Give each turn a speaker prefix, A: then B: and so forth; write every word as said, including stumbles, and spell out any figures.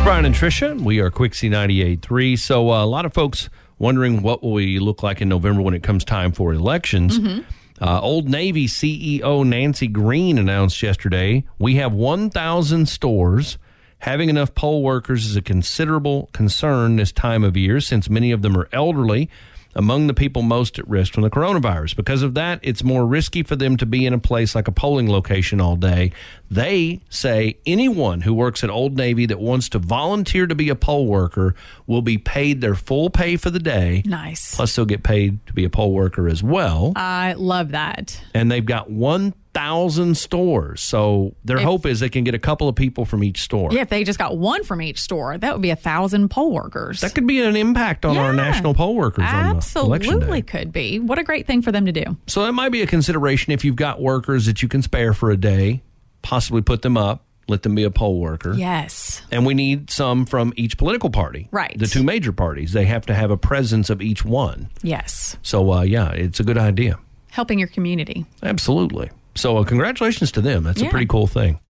A: Brian and Tricia. We are Quixie ninety-eight point three. So uh, a lot of folks wondering what will we look like in November when it comes time for elections. Mm-hmm. Uh, Old Navy C E O Nancy Green announced yesterday, we have one thousand stores. Having enough poll workers is a considerable concern this time of year since many of them are elderly, among the people most at risk from the coronavirus. Because of that, it's more risky for them to be in a place like a polling location all day. They say anyone who works at Old Navy that wants to volunteer to be a poll worker will be paid their full pay for the day.
B: Nice.
A: Plus, they'll get paid to be a poll worker as well.
B: I love that.
A: And they've got one thousand stores. So their
B: If-
A: hope is they can get a couple of people from each store.
B: Yeah, if they just got one from each store, that would be a thousand poll workers.
A: That could be an impact on
B: Yeah,
A: our national poll workers on the election
B: absolutely
A: day.
B: could be. What a great thing for them to do.
A: So that might be a consideration if you've got workers that you can spare for a day, possibly put them up, let them be a poll worker.
B: Yes.
A: And we need some from each political party.
B: Right.
A: The two major parties. They have to have a presence of each one.
B: Yes.
A: So, uh, yeah, it's a good idea.
B: Helping your community.
A: Absolutely. So uh, congratulations to them. That's
B: Yeah.
A: a pretty cool thing.